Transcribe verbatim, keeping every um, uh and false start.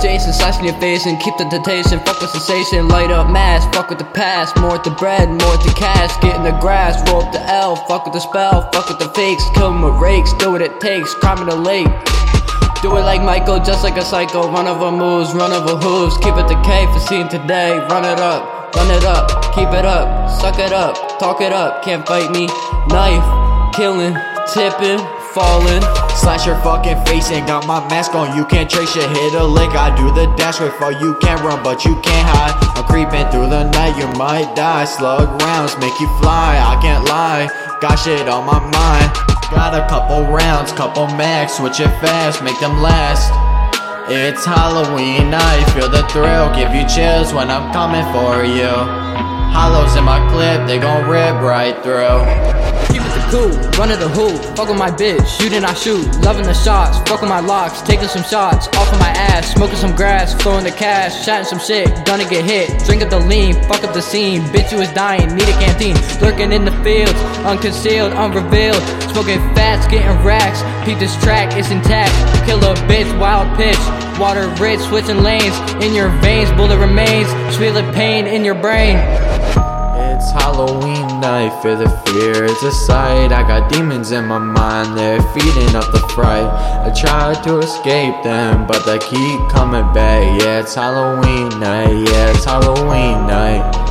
Jason, slash in your face and keep the temptation. Fuck with sensation, light up mask, fuck with the past. More with the bread, more with the cash. Get in the grass, roll up the L. Fuck with the spell, fuck with the fakes. Kill 'em with rakes, do what it takes. Crime in the lake. Do it like Michael, just like a psycho. Run over moves, run over hooves. Keep it the K for seeing today. Run it up, run it up, keep it up, suck it up, talk it up. Can't fight me. Knife, killing, tipping, falling. Slash your fucking face and got my mask on. You can't trace shit, hit a lick. I do the dash way for you can't run, but you can't hide. I'm creeping through the night, you might die. Slug rounds make you fly, I can't lie. Got shit on my mind. Got a couple rounds, couple max, switch it fast, make them last. It's Halloween night, feel the thrill, give you chills when I'm coming for you. Hollows in my clip, they gon' rip right through. Keep it the cool, run it the hoop. Fuck with my bitch, shooting I shoot. Loving the shots, fuck with my locks. Taking some shots, off of my ass. Smoking some grass, throwing the cash. Chatting some shit, gonna get hit. Drink up the lean, fuck up the scene. Bitch you was dying, need a canteen. Lurking in the fields, unconcealed, unrevealed. Smoking fast, getting racks. Peep this track, it's intact. Kill a bitch, wild pitch. Water rich, switching lanes. In your veins, bullet remains. Feel the pain in your brain. It's Halloween night, feel the fear, it's a sight. I got demons in my mind, they're feeding up the fright. I try to escape them, but they keep coming back. Yeah, it's Halloween night, yeah, it's Halloween night.